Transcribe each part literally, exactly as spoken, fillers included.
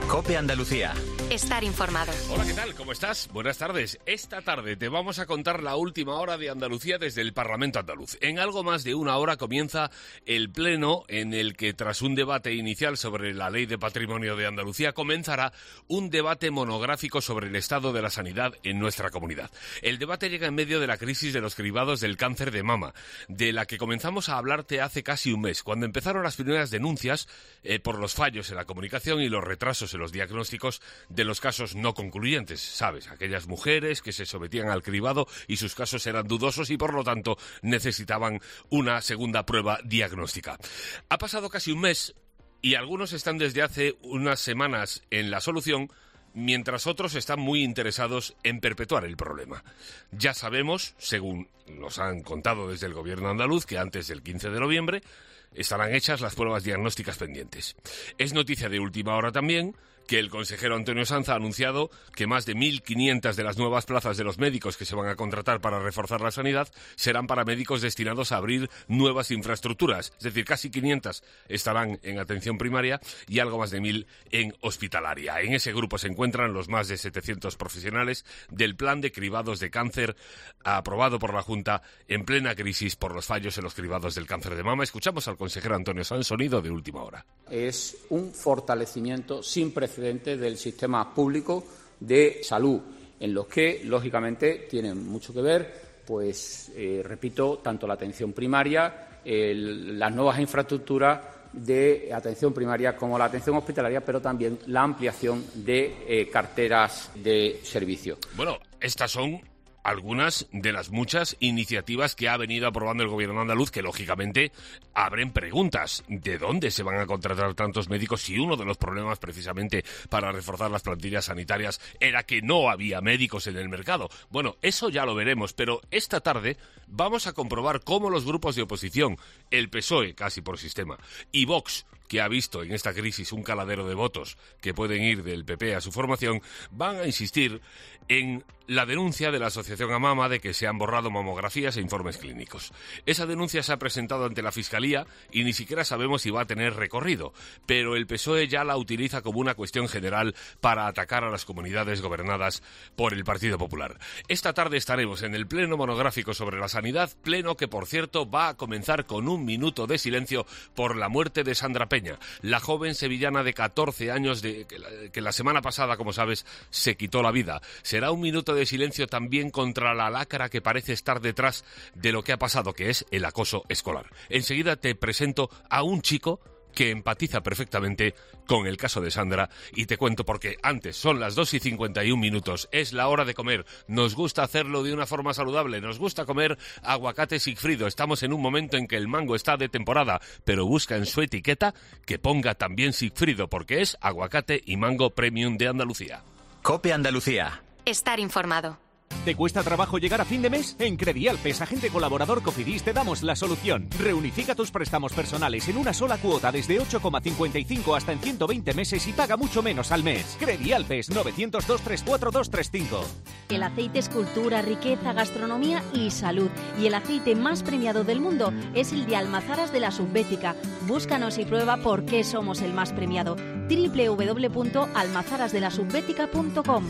COPE Andalucía. Estar informado. Hola, ¿qué tal? ¿Cómo estás? Buenas tardes. Esta tarde te vamos a contar la última hora de Andalucía desde el Parlamento andaluz. En algo más de una hora comienza el pleno en el que, tras un debate inicial sobre la Ley de Patrimonio de Andalucía, comenzará un debate monográfico sobre el estado de la sanidad en nuestra comunidad. El debate llega en medio de la crisis de los cribados del cáncer de mama, de la que comenzamos a hablarte hace casi un mes, cuando empezaron las primeras denuncias eh, por los fallos en la comunicación y los retrasos en los diagnósticos de los casos no concluyentes, ¿sabes? Aquellas mujeres que se sometían al cribado y sus casos eran dudosos y por lo tanto necesitaban una segunda prueba diagnóstica. Ha pasado casi un mes y algunos están desde hace unas semanas en la solución, mientras otros están muy interesados en perpetuar el problema. Ya sabemos, según nos han contado desde el gobierno andaluz, que antes del quince de noviembre estarán hechas las pruebas diagnósticas pendientes. Es noticia de última hora también que el consejero Antonio Sanz ha anunciado que más de mil quinientas de las nuevas plazas de los médicos que se van a contratar para reforzar la sanidad serán para médicos destinados a abrir nuevas infraestructuras. Es decir, casi quinientas estarán en atención primaria y algo más de mil en hospitalaria. En ese grupo se encuentran los más de setecientos profesionales del plan de cribados de cáncer aprobado por la Junta en plena crisis por los fallos en los cribados del cáncer de mama. Escuchamos al consejero Antonio Sanz, sonido de última hora. Es un fortalecimiento sin precedentes del sistema público de salud, en los que, lógicamente, tienen mucho que ver, pues, eh, repito, tanto la atención primaria, el, las nuevas infraestructuras de atención primaria como la atención hospitalaria, pero también la ampliación de eh, carteras de servicio. Bueno, estas son algunas de las muchas iniciativas que ha venido aprobando el gobierno andaluz, que lógicamente abren preguntas. ¿De dónde se van a contratar tantos médicos si uno de los problemas precisamente para reforzar las plantillas sanitarias era que no había médicos en el mercado? Bueno, eso ya lo veremos, pero esta tarde vamos a comprobar cómo los grupos de oposición, el P S O E casi por sistema, y Vox, que ha visto en esta crisis un caladero de votos que pueden ir del P P a su formación, van a insistir en la denuncia de la Asociación AMAMA de que se han borrado mamografías e informes clínicos. Esa denuncia se ha presentado ante la Fiscalía y ni siquiera sabemos si va a tener recorrido, pero el P S O E ya la utiliza como una cuestión general para atacar a las comunidades gobernadas por el Partido Popular. Esta tarde estaremos en el pleno monográfico sobre la sanidad, pleno que, por cierto, va a comenzar con un minuto de silencio por la muerte de Sandra Peña, la joven sevillana de catorce años de, que, la, que la semana pasada, como sabes, se quitó la vida. Será un minuto de silencio también contra la lacra que parece estar detrás de lo que ha pasado, que es el acoso escolar. Enseguida te presento a un chico que empatiza perfectamente con el caso de Sandra y te cuento por qué. Antes, son las dos y cincuenta y un minutos, es la hora de comer. Nos gusta hacerlo de una forma saludable, nos gusta comer aguacate Sigfrido. Estamos en un momento en que el mango está de temporada, pero busca en su etiqueta que ponga también Sigfrido, porque es aguacate y mango premium de Andalucía. COPE Andalucía. Estar informado. ¿Te cuesta trabajo llegar a fin de mes? En Credialpes, agente colaborador Cofidis, te damos la solución. Reunifica tus préstamos personales en una sola cuota desde ocho coma cincuenta y cinco hasta en ciento veinte meses y paga mucho menos al mes. Credialpes, nueve cero dos, tres cuatro dos tres cinco. El aceite es cultura, riqueza, gastronomía y salud. Y el aceite más premiado del mundo es el de Almazaras de la Subbética. Búscanos y prueba por qué somos el más premiado. doble u doble u doble u punto almazaras de la subbética punto com.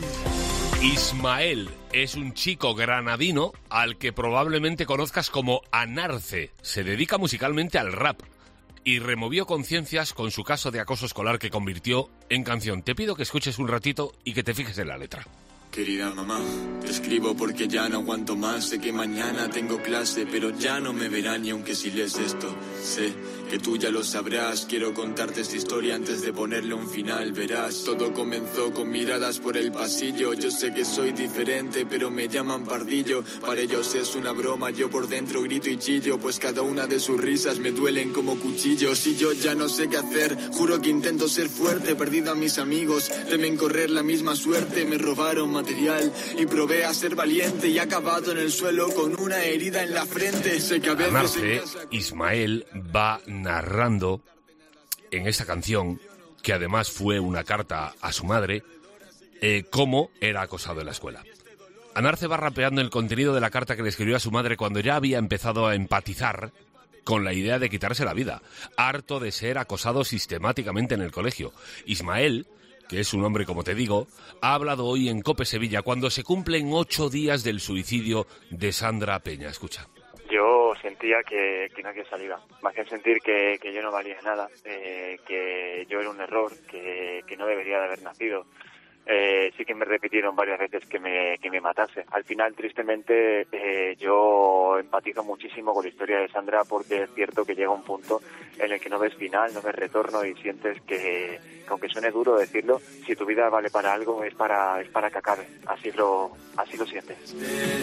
Ismael es un chico granadino al que probablemente conozcas como Anarce. Se dedica musicalmente al rap y removió conciencias con su caso de acoso escolar que convirtió en canción. Te pido que escuches un ratito y que te fijes en la letra. Querida mamá, te escribo porque ya no aguanto más. Sé que mañana tengo clase, pero ya no me verán ni aunque si lees esto. Sé que tú ya lo sabrás. Quiero contarte esta historia antes de ponerle un final. Verás, todo comenzó con miradas por el pasillo. Yo sé que soy diferente, pero me llaman pardillo. Para ellos es una broma, yo por dentro grito y chillo, pues cada una de sus risas me duelen como cuchillos. Y yo ya no sé qué hacer, juro que intento ser fuerte. Perdido a mis amigos, temen correr la misma suerte. Me robaron material y probé a ser valiente y he acabado en el suelo con una herida en la frente. Sé que a veces Anarce, Ismael va narrando en esta canción, que además fue una carta a su madre, eh, cómo era acosado en la escuela. Anarce va rapeando el contenido de la carta que le escribió a su madre cuando ya había empezado a empatizar con la idea de quitarse la vida, harto de ser acosado sistemáticamente en el colegio. Ismael que es un hombre, como te digo, ha hablado hoy en COPE Sevilla cuando se cumplen ocho días del suicidio de Sandra Peña. Escucha. Yo sentía que, que no había salida. Me hacía sentir que, que yo no valía nada, eh, que yo era un error, que, que no debería de haber nacido. Eh, sí que me repitieron varias veces que me, que me matase. Al final, tristemente, eh, yo empatizo muchísimo con la historia de Sandra porque es cierto que llega un punto en el que no ves final, no ves retorno y sientes que, que aunque suene duro decirlo, si tu vida vale para algo es para, es para que acabe. Así lo, así lo sientes.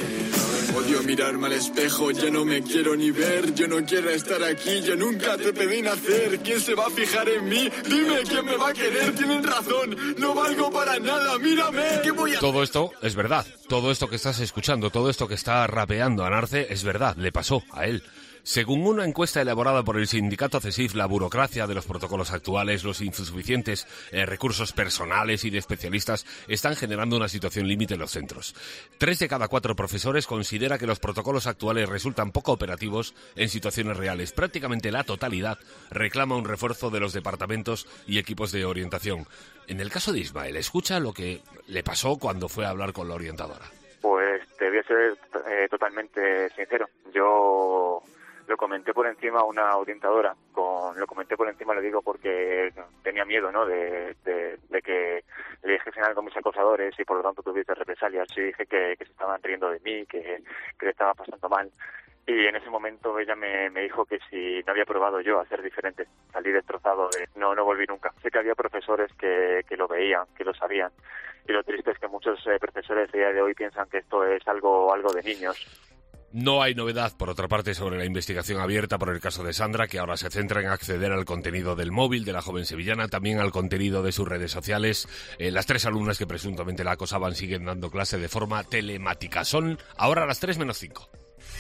Odio mirarme al espejo, ya no me quiero ni ver. Yo no quiero estar aquí, yo nunca te pedí nacer. ¿Quién se va a fijar en mí? Dime quién me va a querer. Tienen razón, no valgo para nada, mírame. ¿Qué voy a...? Todo esto es verdad, todo esto que estás escuchando, todo esto que está rapeando Anarce es verdad, le pasó a él. Según una encuesta elaborada por el sindicato CESIF, la burocracia de los protocolos actuales, los insuficientes eh, recursos personales y de especialistas están generando una situación límite en los centros. Tres de cada cuatro profesores considera que los protocolos actuales resultan poco operativos en situaciones reales. Prácticamente la totalidad reclama un refuerzo de los departamentos y equipos de orientación. En el caso de Ismael, escucha lo que le pasó cuando fue a hablar con la orientadora. Pues te voy a ser eh, totalmente sincero. Yo... Lo comenté por encima a una orientadora, con, lo comenté por encima, lo digo porque tenía miedo, ¿no?, de, de, de que le dijesen algo a mis acosadores y por lo tanto tuviese represalias. Yo dije que, que se estaban riendo de mí, que, que le estaba pasando mal. Y en ese momento ella me, me dijo que si no había probado yo a ser diferente, salí destrozado, de, no, no volví nunca. Sé que había profesores que, que lo veían, que lo sabían. Y lo triste es que muchos eh, profesores a día de hoy piensan que esto es algo, algo de niños. No hay novedad, por otra parte, sobre la investigación abierta por el caso de Sandra, que ahora se centra en acceder al contenido del móvil de la joven sevillana, también al contenido de sus redes sociales. Eh, las tres alumnas que presuntamente la acosaban siguen dando clase de forma telemática. Son ahora las tres menos cinco.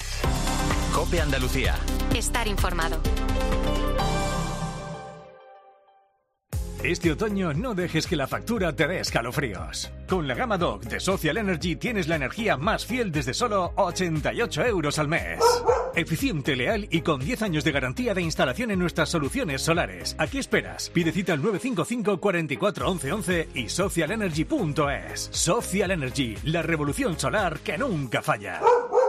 COPE Andalucía. Estar informado. Este otoño no dejes que la factura te dé escalofríos. Con la gama Dock de Social Energy tienes la energía más fiel desde solo ochenta y ocho euros al mes. Eficiente, leal y con diez años de garantía de instalación en nuestras soluciones solares. ¿A qué esperas? Pide cita al nueve cinco cinco, cuatro cuatro, once once y social energy punto es. Social Energy, la revolución solar que nunca falla.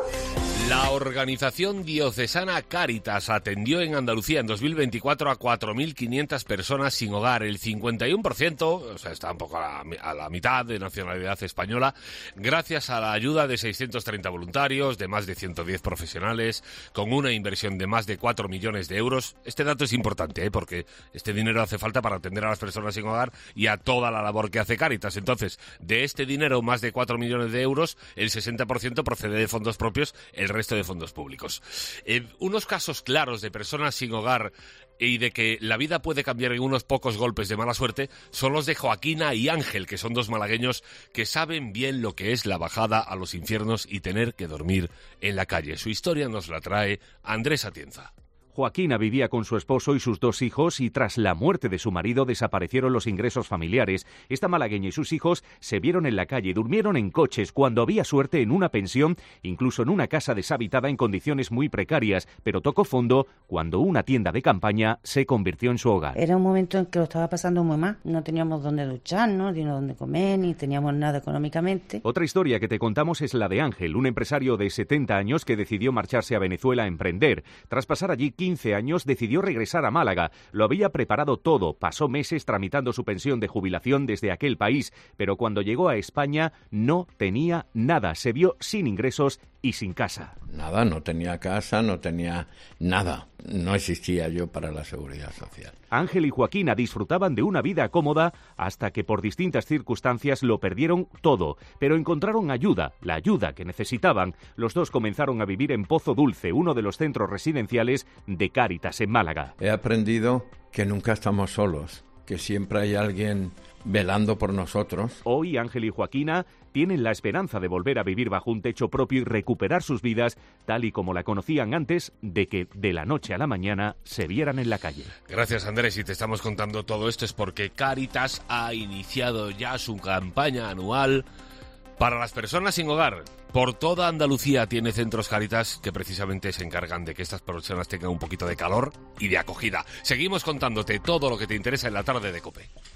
La organización diocesana Cáritas atendió en Andalucía en dos mil veinticuatro a cuatro mil quinientas personas sin hogar, el cincuenta y uno por ciento, o sea, está un poco a la, a la mitad de nacionalidad española, gracias a la ayuda de seiscientos treinta voluntarios, de más de ciento diez profesionales, con una inversión de más de cuatro millones de euros. Este dato es importante, ¿eh? Porque este dinero hace falta para atender a las personas sin hogar y a toda la labor que hace Cáritas. Entonces, de este dinero, más de cuatro millones de euros, el sesenta por ciento procede de fondos propios, el resto de fondos públicos. Eh, unos casos claros de personas sin hogar y de que la vida puede cambiar en unos pocos golpes de mala suerte son los de Joaquina y Ángel, que son dos malagueños que saben bien lo que es la bajada a los infiernos y tener que dormir en la calle. Su historia nos la trae Andrés Atienza. Joaquina vivía con su esposo y sus dos hijos y tras la muerte de su marido desaparecieron los ingresos familiares. Esta malagueña y sus hijos se vieron en la calle, durmieron en coches, cuando había suerte en una pensión, incluso en una casa deshabitada en condiciones muy precarias, pero tocó fondo cuando una tienda de campaña se convirtió en su hogar. Era un momento en que lo estaba pasando muy mal. No teníamos dónde ducharnos, ni dónde comer, ni teníamos nada económicamente. Otra historia que te contamos es la de Ángel, un empresario de setenta años que decidió marcharse a Venezuela a emprender. Tras pasar allí quince años, decidió regresar a Málaga. Lo había preparado todo, pasó meses tramitando su pensión de jubilación desde aquel país, pero cuando llegó a España no tenía nada, se vio sin ingresos y sin casa. Nada, no tenía casa, no tenía nada. No existía yo para la seguridad social. Ángel y Joaquina disfrutaban de una vida cómoda hasta que por distintas circunstancias lo perdieron todo, pero encontraron ayuda, la ayuda que necesitaban. Los dos comenzaron a vivir en Pozo Dulce, uno de los centros residenciales de Cáritas en Málaga. He aprendido que nunca estamos solos, que siempre hay alguien velando por nosotros. Hoy Ángel y Joaquina tienen la esperanza de volver a vivir bajo un techo propio y recuperar sus vidas tal y como la conocían antes de que de la noche a la mañana se vieran en la calle. Gracias, Andrés, y te estamos contando todo esto es porque Cáritas ha iniciado ya su campaña anual para las personas sin hogar. Por toda Andalucía tiene centros Cáritas que precisamente se encargan de que estas personas tengan un poquito de calor y de acogida. Seguimos contándote todo lo que te interesa en la tarde de COPE.